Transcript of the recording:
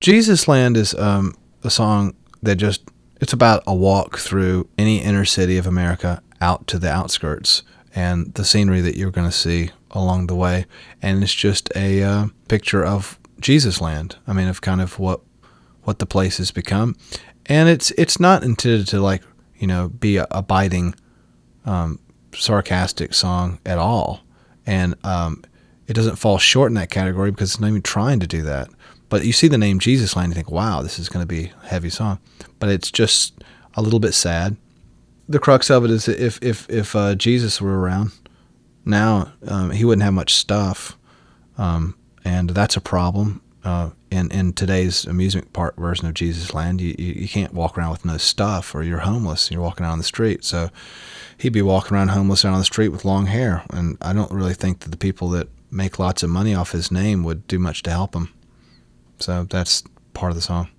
Jesus Land is a song that it's about a walk through any inner city of America out to the outskirts and the scenery that you're going to see along the way. And it's just a picture of Jesus Land. I mean, of kind of what the place has become. And it's not intended to be a biting, sarcastic song at all. And it doesn't fall short in that category because it's not even trying to do that. But you see the name Jesus Land, you think, wow, this is going to be a heavy song. But it's just a little bit sad. The crux of it is that if Jesus were around now, he wouldn't have much stuff. And that's a problem. In today's amusement park version of Jesus Land, you can't walk around with no stuff, or you're homeless. You're walking out on the street. So he'd be walking around homeless out on the street with long hair. And I don't really think that the people that make lots of money off his name would do much to help him. So that's part of the song.